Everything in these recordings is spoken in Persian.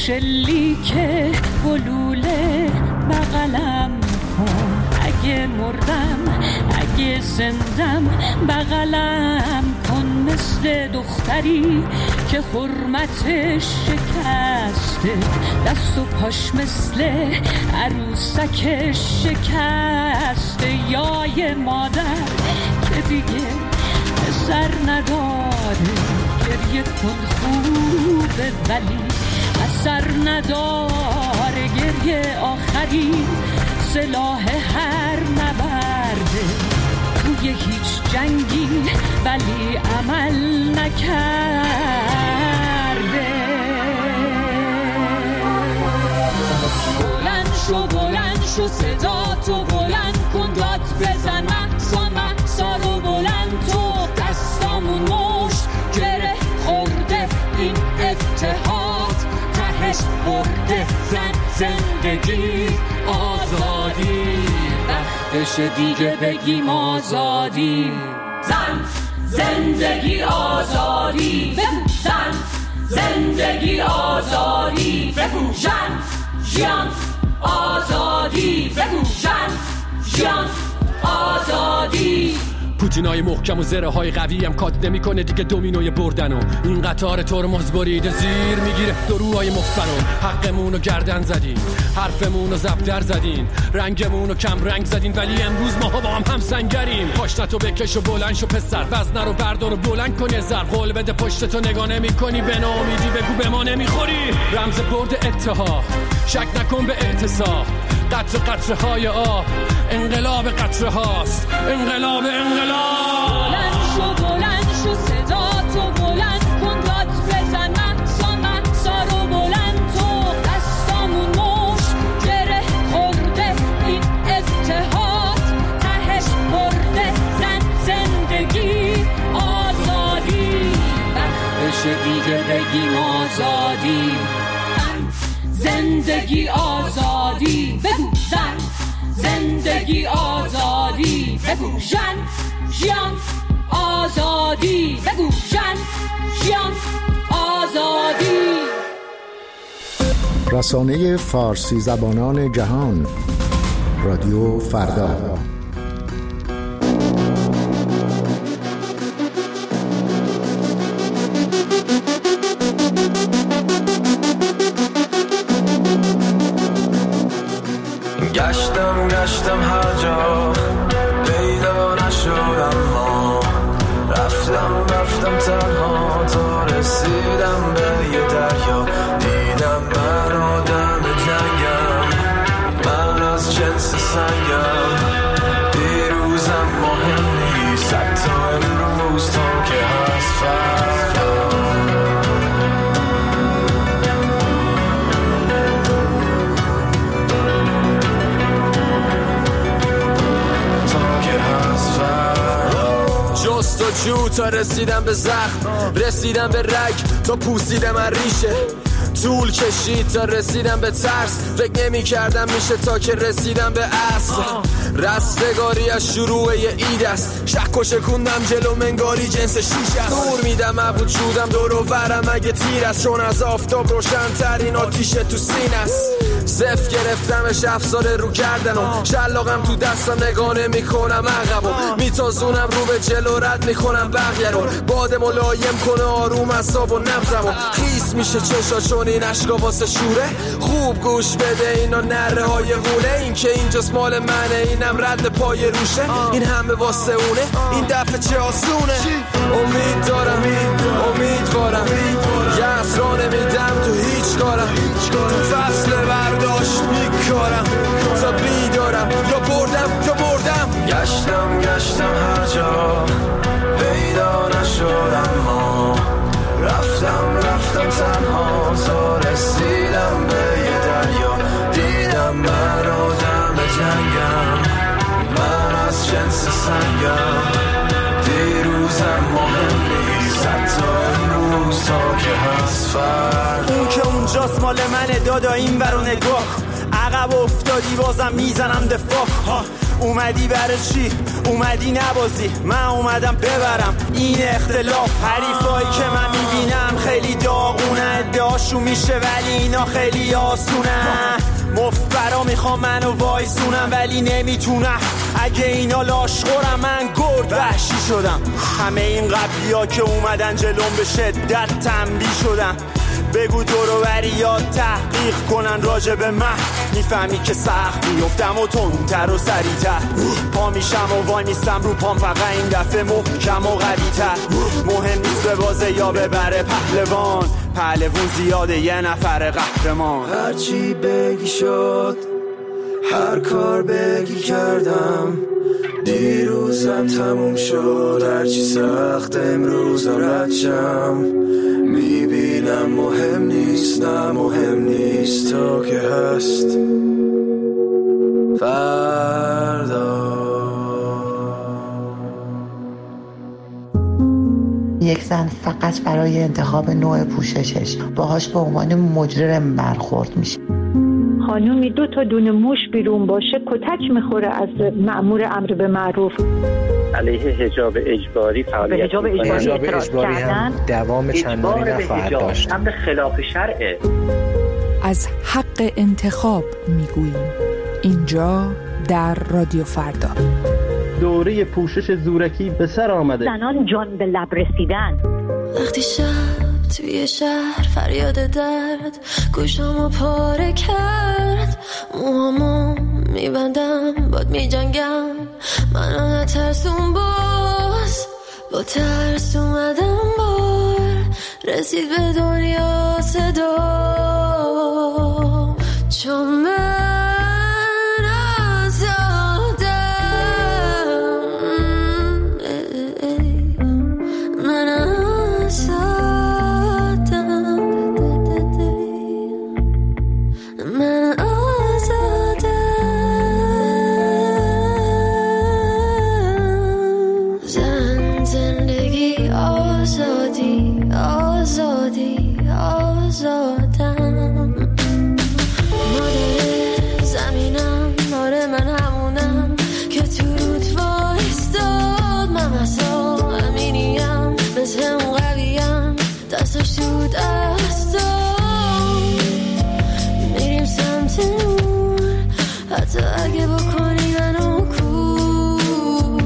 شلیک گلوله بغلم کن، اگه مردم اگه زندم بغلم کن، مثل دختری که حرمتش شکسته، دست و پاش مثل عروسکش شکسته، یا یه مادر که دیگه سر نداره، گریه کن خوبه ولی اثر نداره، گریه آخری سلاح هر نبرده، توی هیچ جنگی ولی عمل نکرده. بلند شو صدا تو بلند کن، داد بزن مقصا رو بلند تو، دستامون مشت گره خورده این اتحاد، تهش برده زندگی آزادی، وقتش دیگه بگیم آزادی. زن زندگی آزادی، بگو زن زندگی آزادی، بگو ژن ژیان آزادی، بگو ژن ژیان آزادی. پوتینای محکم و زره های قوی هم کات نمی کنه دیگه دومینوی بردنو، این قطار ترمز بریده زیر میگیره دروهای مفبرو، حقمونو گردن زدین، حرفمونو زبدر زدین، رنگمونو کم رنگ زدین، ولی امروز ماها با هم سنگریم. پاشنتو بکش و بلند شو پسر، وزنه رو بردار و بلند کن یه ذره، قول بده پشتتو نگاه نمی کنی، به ناامیدی بگو به ما نمیخوری. رمز برد اتحاد، شک نکن به اعتصاب، قطره قطره های آب، انقلاب قطره هاست، انقلاب. بلند شو صدا تو بلند کن، داد بزن مقصا رو بلند تو، دستامون مشت گره خورده این اتحاد، تهش برده زندگی آزادی، وقتش دیگه بگیم آزادی. زندگی آزادی، بگو زن زندگی آزادی، بگو ژن ژیان آزادی، بگو ژن ژیان آزادی. رسانه فارسی زبانان جهان، رادیو فردا. گشتم هر جا پیدا نشدم، ما رفتم تنها تا رسیدم به یه دریا، دیدم من آدم جنگم، من از جنس سنگم، دیروزم مهم نیست حتی امروز تا که هست فردا. جستجو تا رسیدم به زخم، رسیدم به رگ تا پوسیدم از ریشه، طول کشید تا رسیدم به ترس، فکر نمی کردم میشه تا که رسیدم به اصل. رستگاری از شروع یه اید است، شک و شکوندم جلو منگاری جنس شیش است، دور میدم از وجودم دور و برم اگه تیر است، چون از آفتاب روشن ترین آتیشه تو سینه است. صف گرفتمش افسار رو کردنم، شلاقم تو دستم نگاه نمی کنم عقبم، میتازونم رو به جلو رد میکنم بقیه رو، باد ملایم کنه آروم اعصاب و نبضمو، خیس میشه چشا چون این عشقا واسه شوره، خوب گوش بده اینا نره های غوله، این که اینجاست مال منه اینم رد پای روشه، این همه واسه اونه این دفعه چه آسونه. امید دارم امیدوارم یه اسرا نمیدم تو هیچ کارم، تو فصل برداشت میکارم تا بیدارم، یا بردم گشتم هر جا پیدا نشدم، ما رفتم تنها تا رسیدم به یه دریا، دیدم من آدم جنگم، من از جنس سنگم، دیروزم مهم نیست حتی امروز تا که هست فردا. اون که اونجاست مال منه دادا این ور و نگاه، عقب افتادی بازم میزنم دفاع، اومدی برای چی؟ اومدی نبازی، من اومدم ببرم این اختلاف. حریفایی که من میبینم خیلی داغونه، ادعاشون میشه ولی اینا خیلی آسونه. مفبرا میخوام منو وایسونم ولی نمیتونم. اگه اینا لاشخورم من گرد وحشی شدم. همه این قبلیا که اومدن جلوم به شدت تنبیه شدم. بگو دورو بریات تحقیق کنن راجع به من، میفهمی که سخت میفتم و تندتر و سریعتر. پا میشم و وای میستم رو پام، فقط این دفعه محکم و قوی‌تر. مهم نیست به بازه یا ببره پهلوان، پهلوون زیاده یه نفر قهرمان. هرچی بگی شد، هر کار بگی کردم. دیروزم تموم شد، هرچی سخت امروزم رد شم. میبینم مهم نیست، نه مهم نیست تا که هست فردا. یک زن فقط برای انتخاب نوع پوششش باهاش به عنوان مجرم برخورد میشه. خانومی 2 تا دونه موش بیرون باشه کتک میخوره از مأمور امر به معروف. علیه حجاب اجباری فعالیت حجاب اجباری هم دوام چندانی نخواهد داشت. امر خلاف شرعه. از حق انتخاب میگوییم اینجا در رادیو فردا. دوره پوشش زورکی به سر آمده. زنان جان به لب رسیدن. وقتی شب توی شهر فریاد درد گوشامو پاره کرد، موهامو میبندم باد میجنگم، منو نترسون باز، با ترس اومدم بار، رسید به دنیا صدا، چون من میریم سمت نور، حتی اگه بکنی منو کور،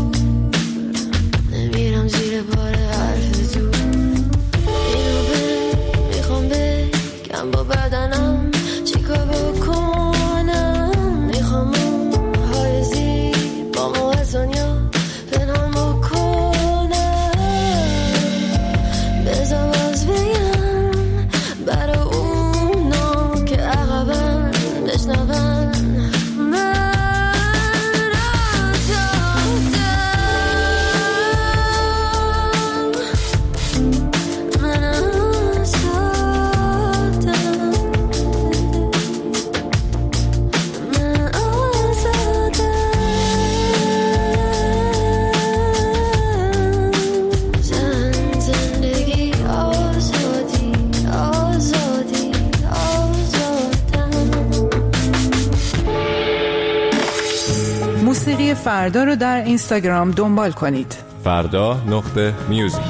نمیرم زیر بار حرف زور. اینو میخوام بگم با بدنم چیکار بکنم، میخوام موهای زیبامو از دنیا پنهان بکنم، بذار باز بگم برای اونا که عقبن بشنون، من موسیقی فردا رو در اینستاگرام دنبال کنید. فردا.میوزیک.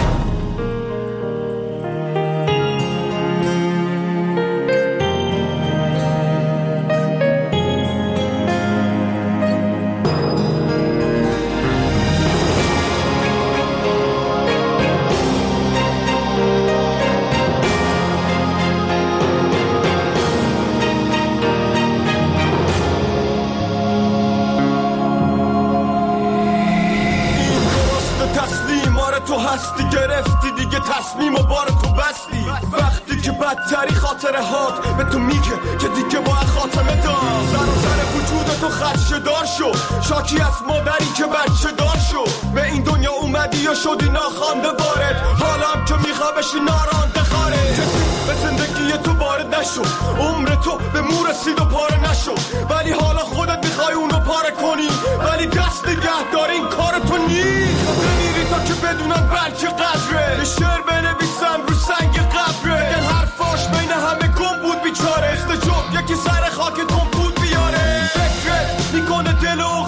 تو هستی گرفتی دیگه تصمیم و بار تو بستی، وقتی که بدتری خاطره هات به تو میگه که دیگه باید خاتمه دار، سر و سر وجود تو خدشه دار شو، شاکی از مادری که بچه دار شو، به این دنیا اومدی و شدی ناخوانده وارد، حالا هم که میخوا بشی نارانده خارج، به زندگی تو وارد نشو، عمر تو به مو رسید و پاره نشو، ولی حالا خودت میخوای اونو پاره کنی، ولی دست نگه دار این کار تو نیست، نمیری تا که بدونن بلکه قدره، یه شعر بنویسم رو سنگ قبره، یه حرفاش بین همه گم بود بیچاره، استجاب یکی سر خاک گم بود بیاره، فکرت میکنه دل و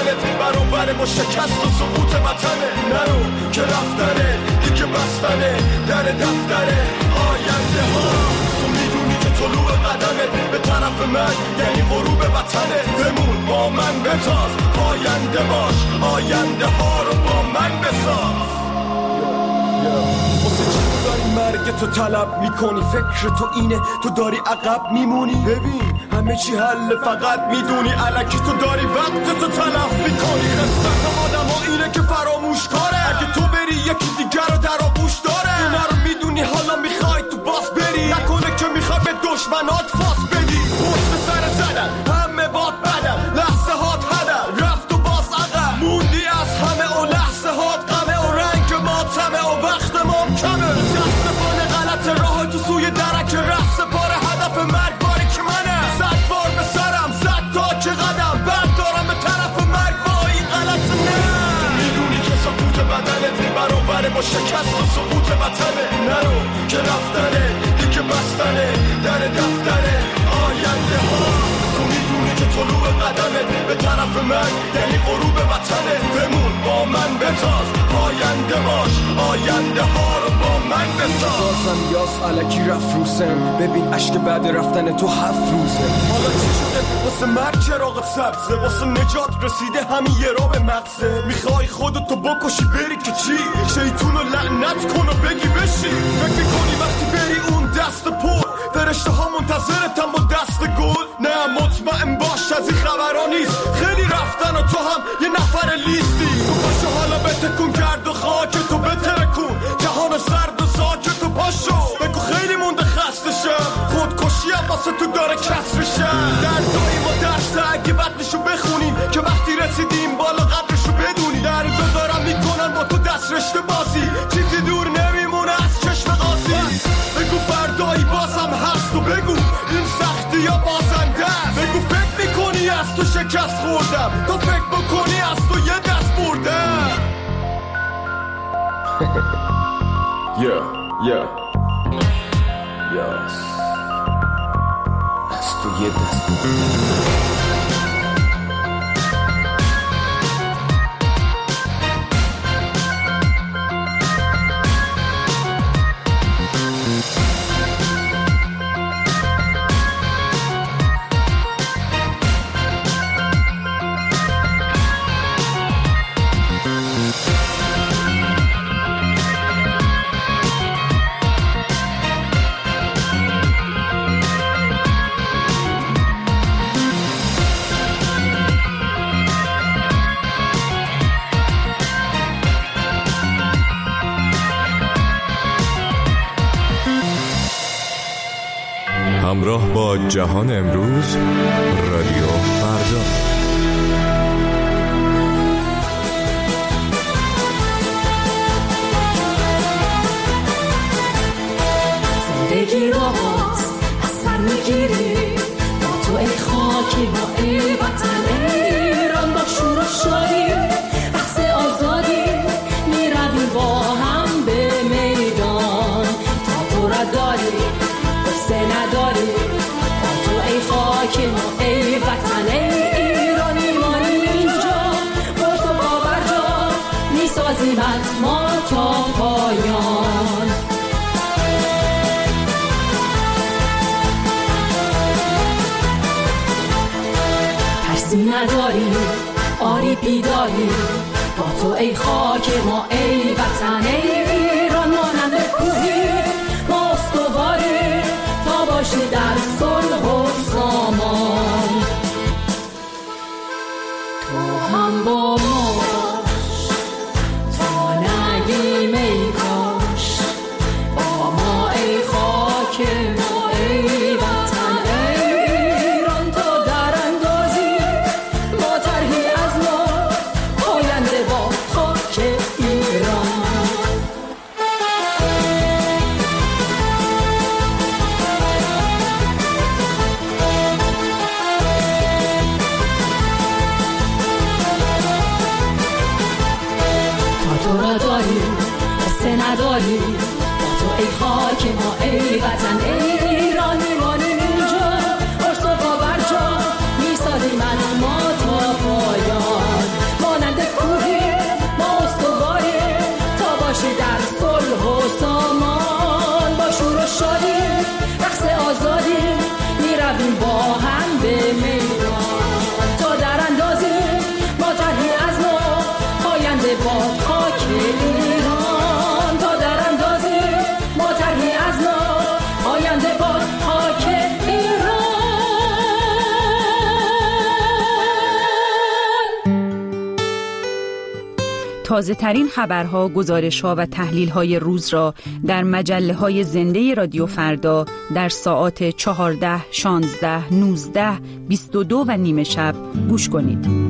بدنت برابر با شکست و سقوط وطنه. نرو که رفتنه دیگه بستنه در دفتره آینده ها. تو میدونی که طلوع قدمت به طرف من یعنی غروب وطنه. بمون با من بتاز آینده باش آینده ها رو با من بساز. واسه چی تو داری مرگ تو طلب میکنی؟ فکر تو اینه تو داری عقب میمونی؟ ببین همه چی حل فقط میدونی الکی تو داری وقت تو تلف میکنی. قسمت آدم ها اینه که فراموش کاره. اگه تو بری یکی دیگر رو در آغوش داره. اینا رو میدونی حالا میخوای تو باس بری. نکنه که میخوای به دشمنات فاس بدی. پشت سر زدن همه باد بدن لحظه هات هدن رفت و باز عقب موندی از همه و لحظه هات غمه و رنگ ماتمه و وقت ما کمه. دستفان غلط راه تو سوی درک رفت پاره هدف مرگ باری که منه. 100 بار به سرم زد تا که قدم بردارم به طرف مرگ با این غلط نه. تو میدونی که سقوط بدنت برابر با شکست و سقوط وطنه. نرو که رفتنه دیگه بستنه در دفتره آینده ها. تو میدونی که طلوع قدمت به طرف من یعنی غروب وطنه. بمون با من بتاز آینده باش آینده ها رو با من بساز. بازم یاس علکی رفت روسن. ببین عشق بعد رفتن تو 7 روزه. حالا چی شده واسه مرگ چراغ سبزه؟ واسه نجات رسیده همین یه را به مغزه. میخوای خودتو بکشی بری که چی؟ شیطونو لعنت کن و بگی بشی. فکر میکنی وقتی بری اون دست پر فرشته ها منتظرتم با دست گل؟ نه مطمئن باش از این خبرها نیست. خیلی رفتن و تو هم یه نفر لیستی. تو پاشو حالا بتکون کرد و خاک تو بترکون. جهان سرد و ساکت و پاشو بگو خیلی مونده خسته شم. خودکشی هم واسه تو داره کسر شم. دردایی ما درس اگه بدنشو بخونیم که وقتی رسیدیم بالا قدرشو بدونیم. دردو دارم میکنن با تو دست رشته بازی. چیزی دور نمیمونه از چشم قاضی. بگو فردایی بازم هست و بگو این سختی یا بازنده است. بگو فکر میکنی از تو شکست خوردم تو فکر بکنی از تو یه دست بردم. یاس از تو یه دست بردم. همراه با جهان امروز رادیو فردا. زندگی را باز از سر میگیری با تو ای خاکی با ای وطن ایران. با شور و شادی بحث آزادی میروی با هم به میدان. تا تو را داری قصه نداری با تو ای خاک ما ای وطن ایران. ایمانی اینجا با تو باور جا میسازیم ما تا پایان. ترسی نداری آری بیداری با تو ای خاک ما ای وطن ایران. مانند کوهی ما استواری تا باشی در صلح و سامان. تو هم با ما باش تا نگیم ای کاش. با ما ای خاک ما ای وطن ایران. تا در اندازی ما طرحی از ما آینده با خاک ایران. تو را داری قصه نداری با تو ای خاک ما ای وطن ایران. میمانیم اینجا ارس و باور جا میسازیم ما تا پایان. تازه ترین خبرها، گزارش‌ها و تحلیل‌های روز را در مجله‌های زنده رادیو فردا در ساعات 14، 16، 19، 22 و نیم شب گوش کنید.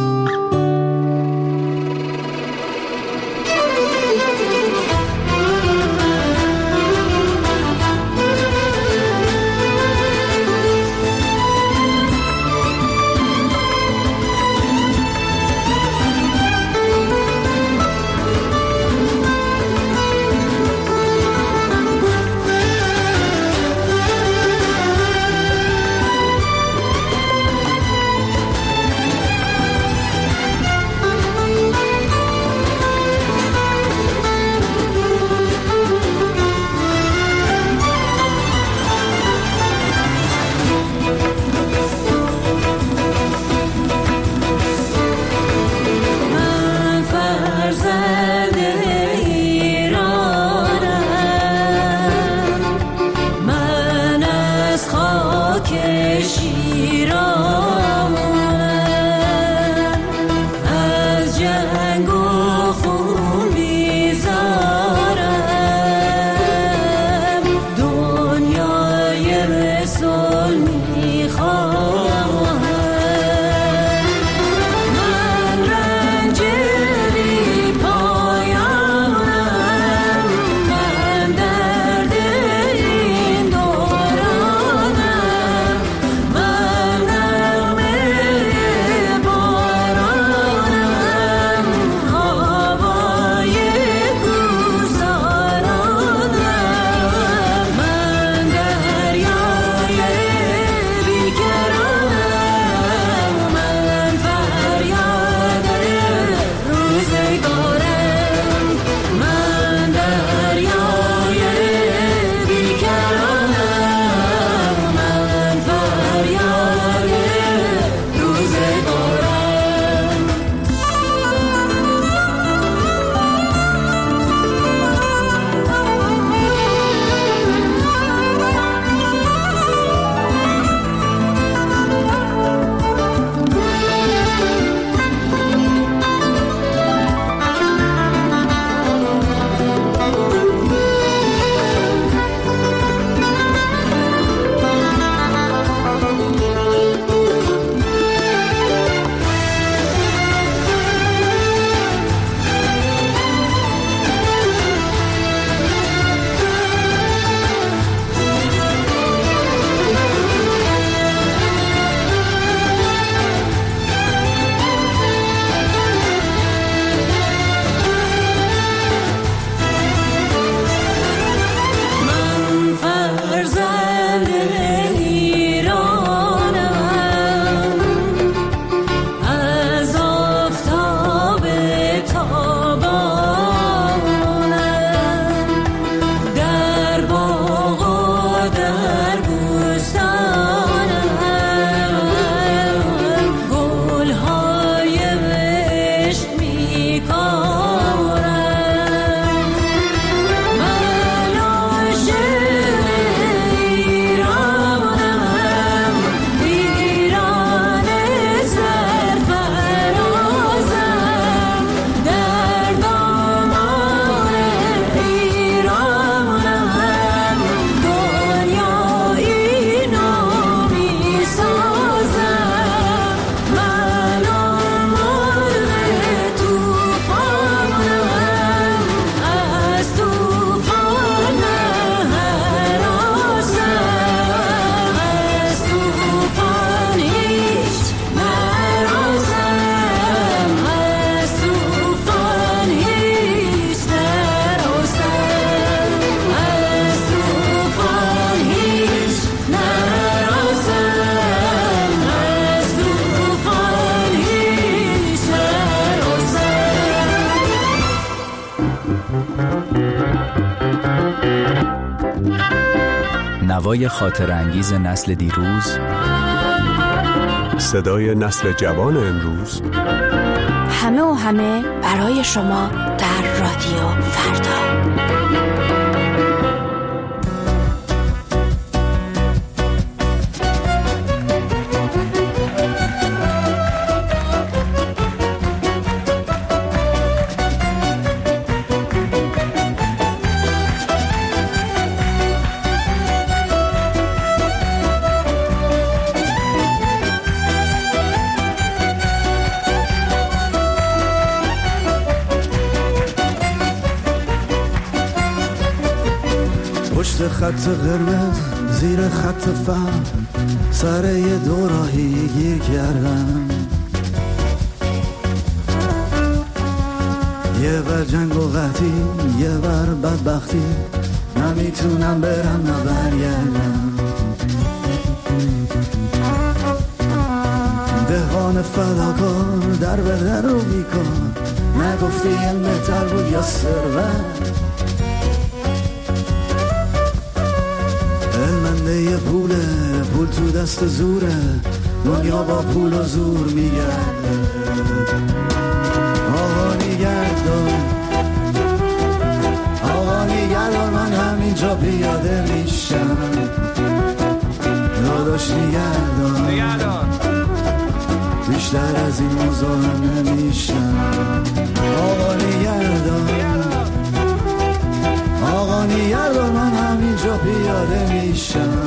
نوای خاطرانگیز نسل دیروز، صدای نسل جوان امروز، همه و همه برای شما در رادیو فردا. پشت خط قرمز زیر خط فهم سر یه دوراهی گیر کردم، یه بر جنگ و قحطی یه بر بدبختی، نمیتونم برم نبرگردم. دهان فداکار در به در رو بیکار، نگفتی علم بهتر بود یا ثروت؟ علمنده پوله، پول تو دست زوره، دنیا با پول و زور میگرده. آقا نگهدار، آقا نگهدار، من همینجا پیاده میشم. داداش نگهدار، بیشتر از این مزاحم نمیشم. آقا نگهدار، آقا نگهدار، من همینجا پیاده میشم.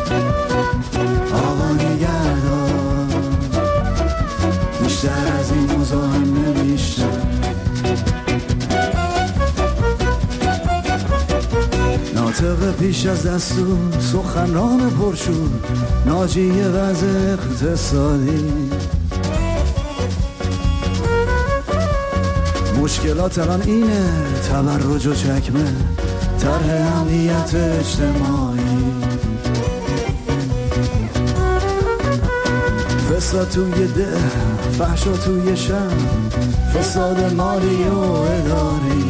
آقا نگهدار، بیشتر از این مزاحم نمیشم. ناطق پیش از دستور، سخنران پرشور، ناجی وضع اقتصادی. مشکلات الان اینه، تبرج و چکمه، طرح امنیت اجتماعی، فساد توی ده، فحشا توی شهر، فساد مالی و اداری.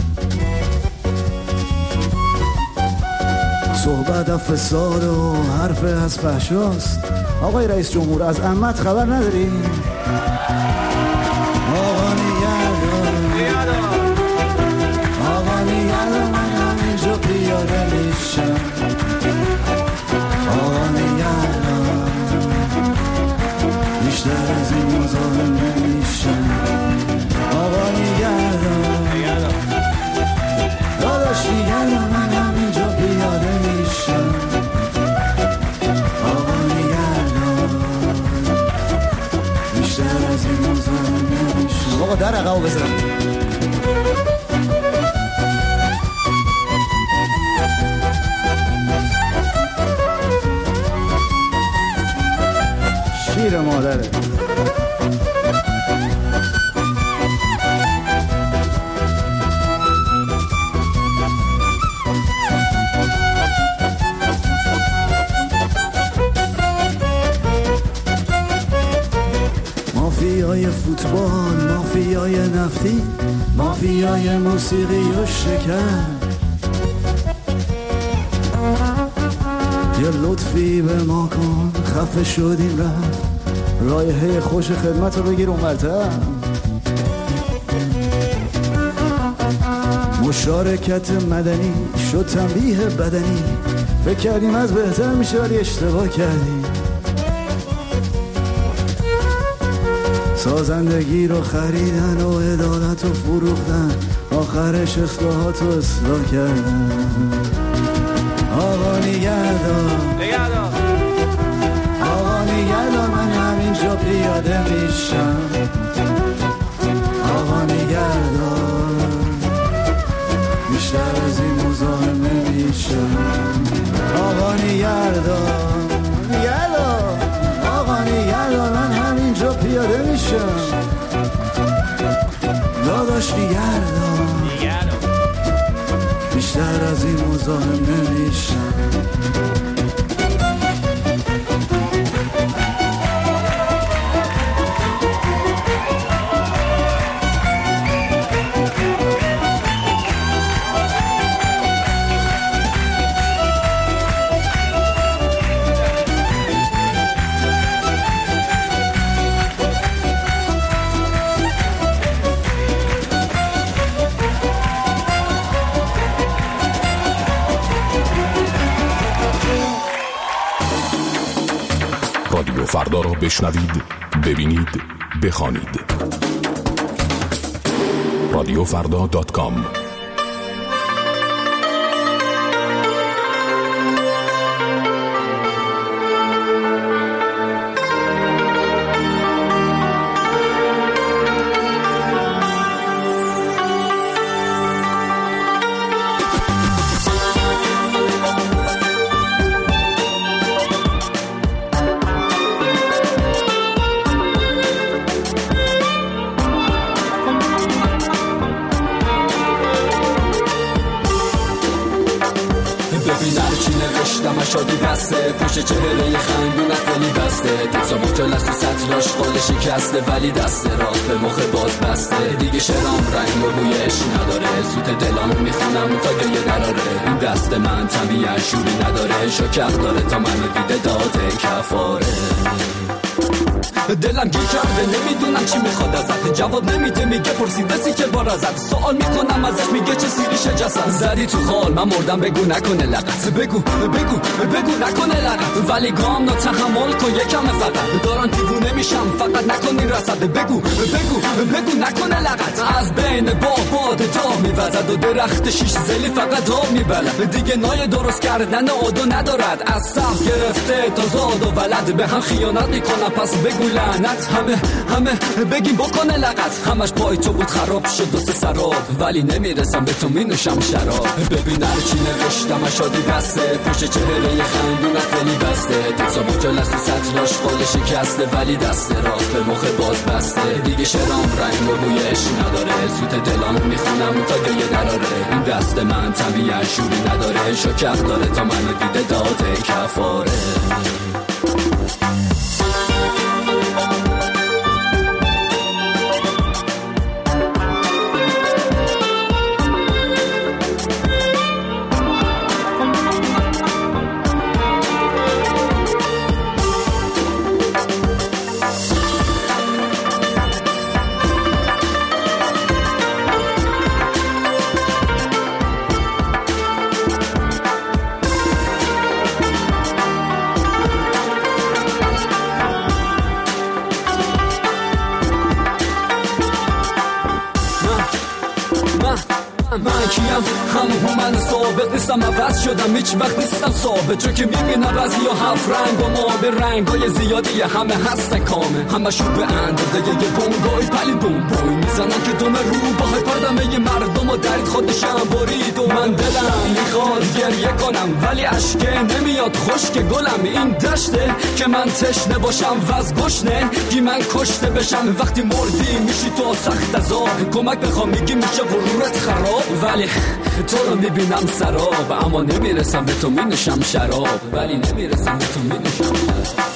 صحبت از فساد و حرف از فحشاست. آقای رئیس جمهور از عمت خبر نداری؟ آقا نگهدار، آقا نگهدار، من همینجا پیاده میشم. آقا نگهدار، بیشتر از این مزاحم نمیشم. آقا نگهدار، داداش نگهدار، من همینجا پیاده میشم. آقا نگهدار، بیشتر از این مزاحم نمیشم. آقا در عقب بزنم. شیر مادره. مافیای فوتبال، مافیای نفتی، مافیای موسیقی و شکر. یه لطفی به ما کن، خفه شدیم رفت، رایحه خوش خدمت رو بگیر اونورتر. مشارکت مدنی شد تنبیه بدنی، فکر کردیم از بهتر میشه ولی اشتباه کردیم. سازندگی رو خریدن و عدالت رو فروختن، آخرش اصلاحات رو اصلاح کردن. آقا نگهدار، آقا نگهدار، من همینجا پیاده میشم. آقا نگهدار، بیشتر از این مزاحم نمیشم. آقا نگهدار، نگهدار، آقا نگهدار، من همینجا پیاده میشم. داداش نگهدار، بیشتر از این مزاحم نمیشم. رادیو فردا را بشنوید، ببینید، بخوانید. radiofrda.com شادی بسته پشت چهره خندون خیلی بسته تصابوت لست و سطراش خال شکسته ولی دست راست به مخ باز بسته دیگه شرام رنگ و بویش نداره سوت دلامو میخونم تا گریه دراره این دست من طبیعت شوری نداره شکر داره تا منو دیده داده کفاره دلم گیر کرده نمیدونم چی میخواد ازت جواب نمیده میگه پرسیدسی که بار ازت سوال میکنم ازش میگه چه سیریشه جسد زدی تو خال من مردم بگو نکنه لغت بگو نکنه لغت ولی گام نا تحمل کن یکم فقط دارن دیوونه میشم فقط نکنی رسد بگو نکنه لغت از بین باد تا میوزد و درخت شیش زلی فقط آب میبلد دیگه نای درست کردن عادو ندارد از صف گرفته تا زاد و ولد به هم خیانت میکنم پس بگو لعنت همه بگیم بکنه لغت همش پای تو بود خراب شد و سراب ولی نمیرسم به تو مینوشم شراب ببین هر چی نوشتم شادی بسته پشت چهره خندون خیلی بسته تصابوت لست و سطراش خال شکسته ولی دست راست به مخ باز بسته دیگه شرام رنگ و بویش نداره سوت دلامو میخونم تا گریه دراره این دست من طبیعت شوری نداره شکر داره تا منو دیده داده کفاره من کیم همون من ثابت نیستم عوض شدم هیچ وقت نیستم ثابت چون که میبینم بعضی ها هفت رنگ و ما به رنگای زیادی همه هستن کامه همشون به اندازه یه بونگای پلی بوم میزنن که دوم رو با پردمه یه مردم و درید خودشم برید و من دلم میخواد گریه کنم ولی اشکه نمیاد خشک گلم این دشته که من تشنه باشم و از گشنه گی من کشته بشم وقتی مردی میشی تو سخت عذاب کمک بخوام میگی میشه غرورت خراب ولی تو رو میبینم سراب اما نمیرسم به تو مینوشم شراب ولی نمیرسم به تو مینوشم شراب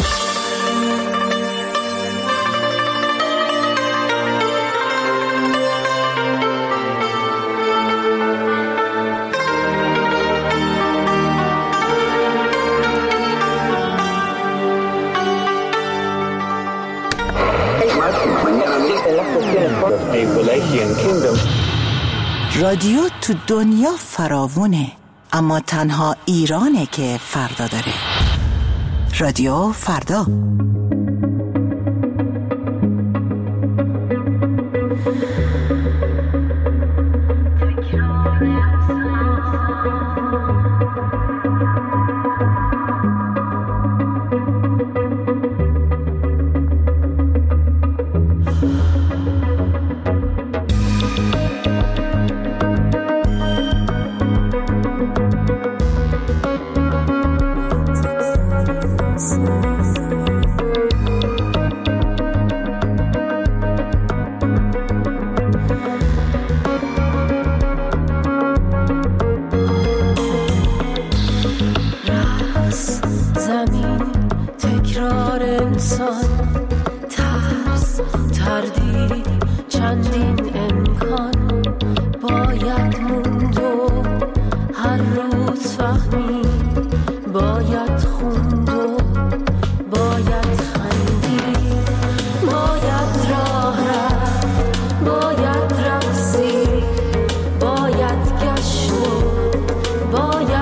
رادیو تو دنیا فراوونه اما تنها ایرانه که فردا داره. رادیو فردا.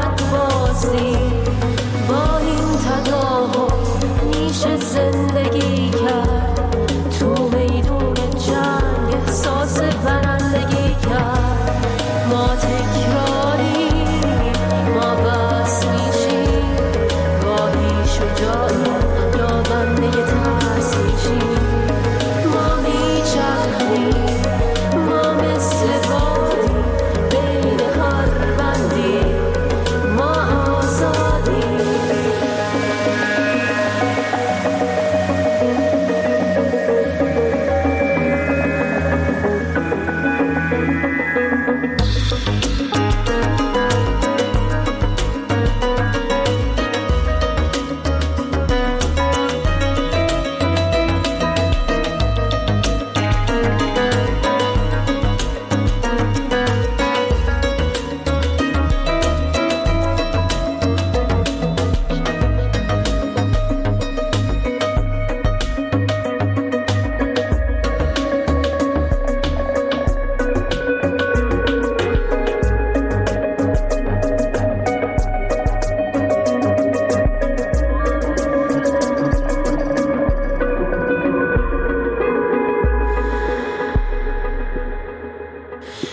با این تداوم میشه زندگی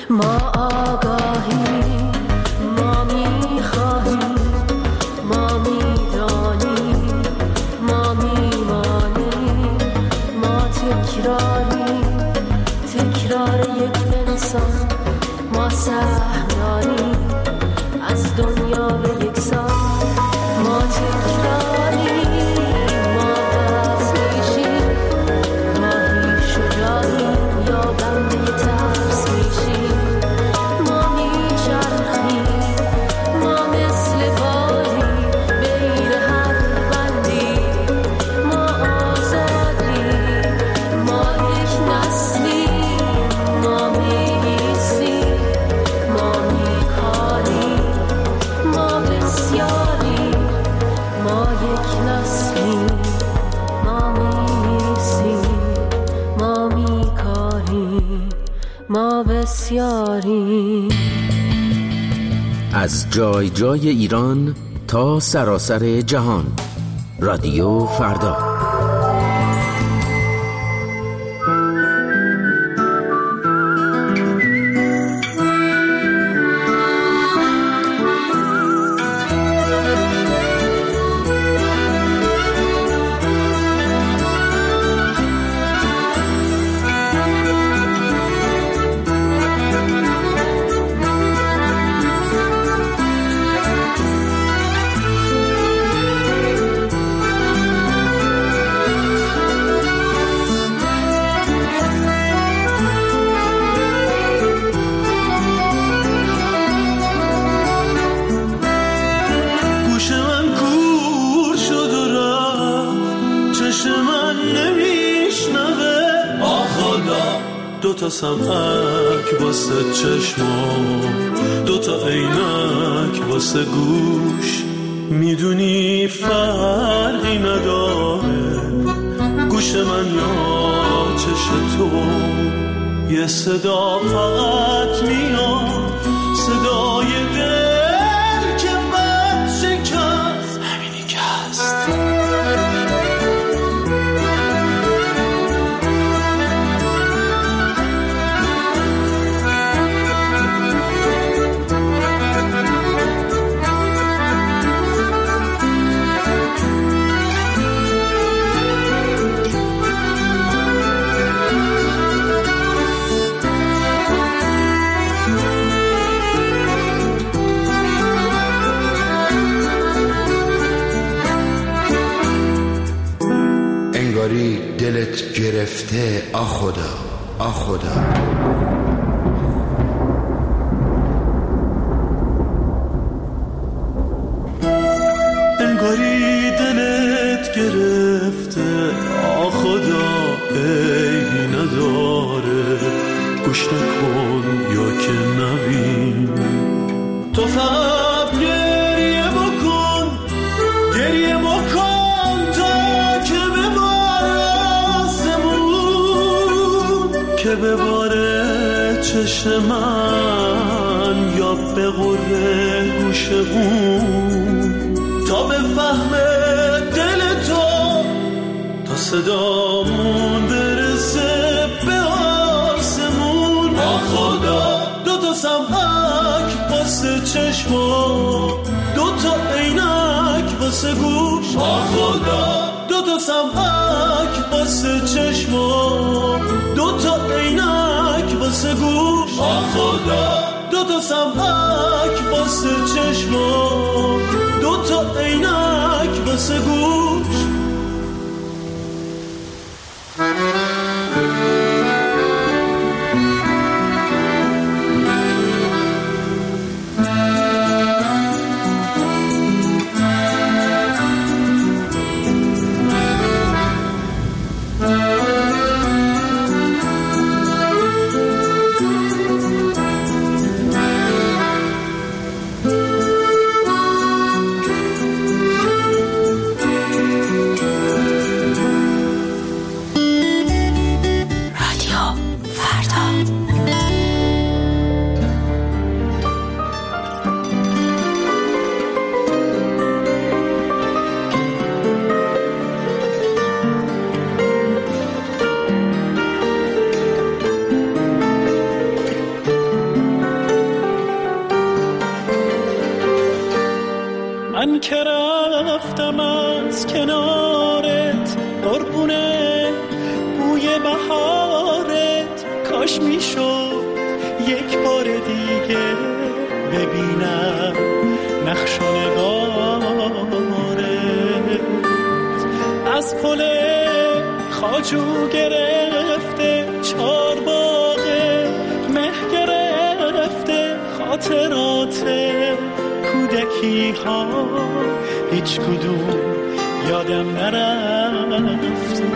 ما آگاهیم، ما میخواهیم، ما میدانیم، ما میمانیم، ما تکراریم، تکرار یک انسان، ما سهم داریم از دنیا به یک سان، ما تکراریم، ما دست میشیم، گاهی شجاعیم یا بنده ترس میشیم، ما میچرخیم، ما مثل بادیم بین هر بندی، ما آزادیم، ما یک نسلیم، ما میسیم، ما میکاریم، ما بسیاریم، ما یک نسلیم، ما میسیم، ما میکاریم، ما بسیاریم. از جای جای ایران تا سراسر جهان، رادیو فردا. دوتا سمعک واسه چشمام، دوتا عینک واسه گوش، میدونی فرقی نداره گوش من یا چش تو، یه صدا فقط میاد، صدای دل که بد شکست، همینی که هست. دلت گرفته آخدا آخدا، انگاری دلت گرفته آخدا، عیبی نداره گوش نکن یا که نبین، تو فقط گریه بکن، گریه بکن که بباره چشم من یا به غره گوش اون، تا به فهم دل تو، تا صدامون برسه به آسمون. آخدا دوتا سمعک واسه چشما، دوتا عینک واسه گوش. آخدا دوتا سمعک واسه چشما، دوتا عینک واسه گوش. آخدا دوتا سمعک واسه چشما، دوتا عینک واسه گوش. کنارت قربونه بوی بهارت، کاش میشد یک بار دیگه ببینم نقش و نگارت. از پل خواجو گرفته چارباغ مه گرفته خاطرات کودکی ها، هیچ کدوم یادم نرفته.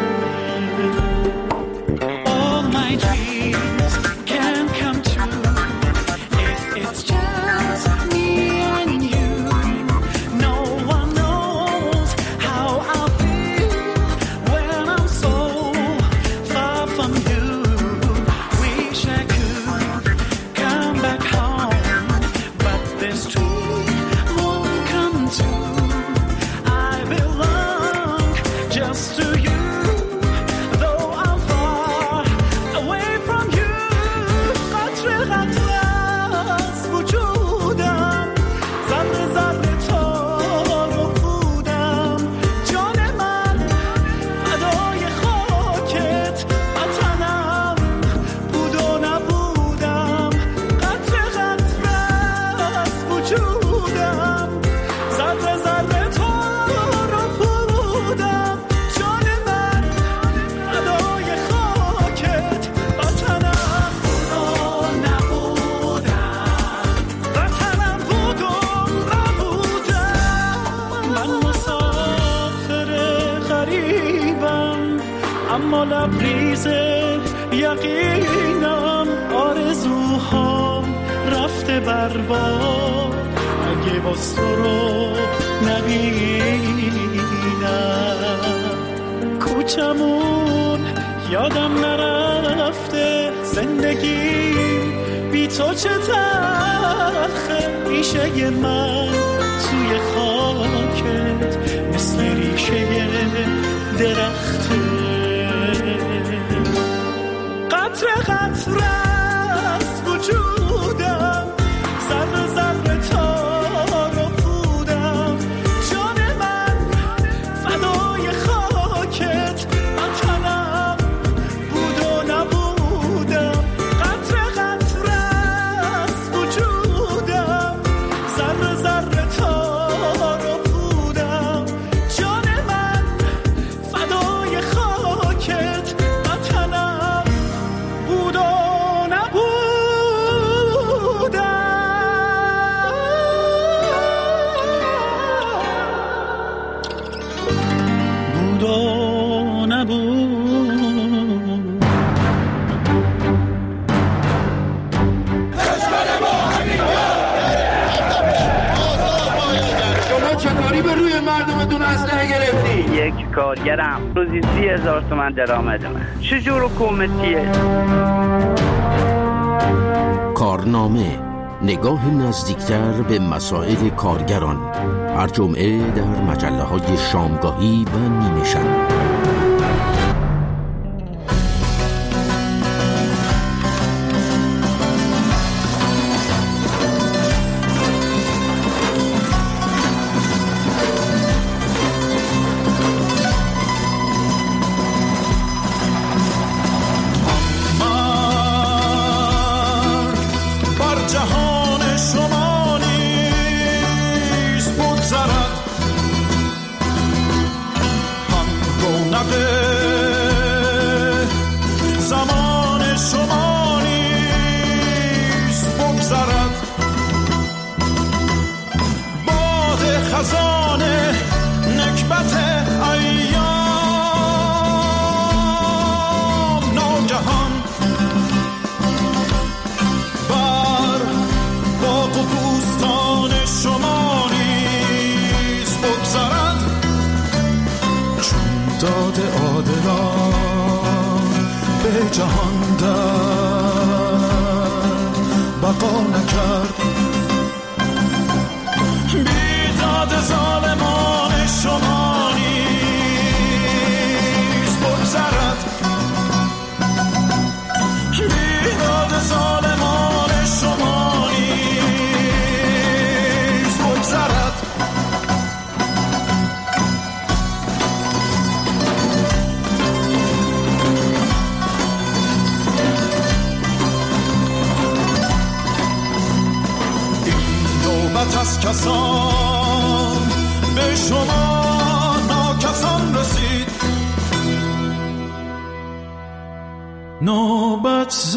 All my dreams can come true if it's just me and you. No one knows how I feel when I'm so far from you. Wish I could come back home, but this dream won't come true. I belong just to you. اما لبریز یقینم، آرزوهام رفته برباد. اگه باز تو رو نبینم، کوچمون یادم نرفته. زندگی بی تو چه تلخه، ریشه من توی خاکت مثل ریشه درخته. قطره قطره از وجودم، ذره ذره تار و پودم. جان من فدای خاکت، وطنم بود و نبودم. قطره قطره از وجودم، ذره ذره تار و پودم. جان من فدای خاکت، وطنم بود و یک کارگرم روزی 30,000 تومان درآمد من. چجور حکومتیه؟ کارنامه، نگاه نزدیکتر به مسائل کارگران، هر جمعه در مجله‌های شامگاهی و نیمه شب. جهان در بقا نکرد، بیداد ظالمان شما نیز بگذرد، بیداد ظالمان شما نیز بگذرد. از کسان به شما ناکسان رسید. نوبت ز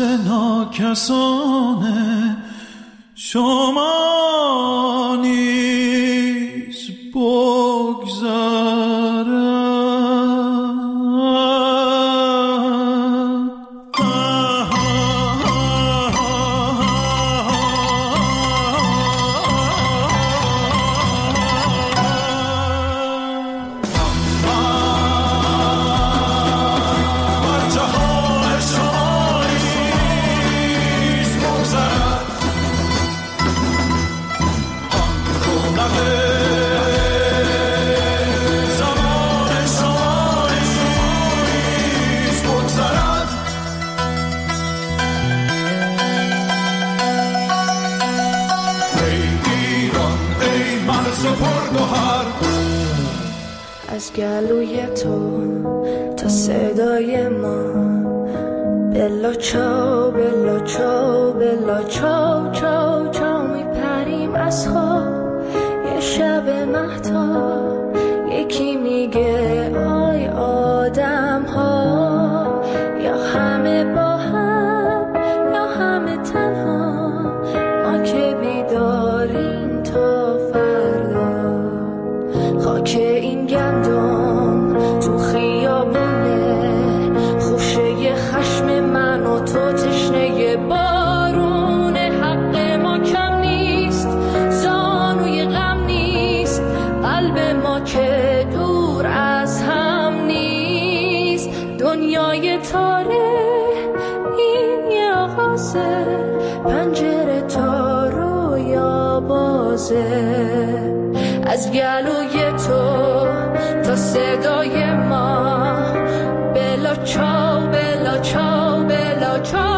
ناکسان شما نیز بگذرد. از گلوی تو تا صدای ما بلا چاو بلا چاو بلا چاو چاو چاو میپریم از خواب یه شب مهتاب. یکی میگه آی آدم ها یا همه با هم یا همه تنها، ما که بیداریم تا فردا. خاک این گندم تو خیابونه خوشه خشم من و تو تشنه بارون. حق ما کم نیست زانوی غم نیست، قلب ما که دور از هم نیست. دنیای تاره این یه آغازه، پنجره تا رویا بازه. از گلوی تو تا صدای ما بلا چاو بلا چاو بلا چاو.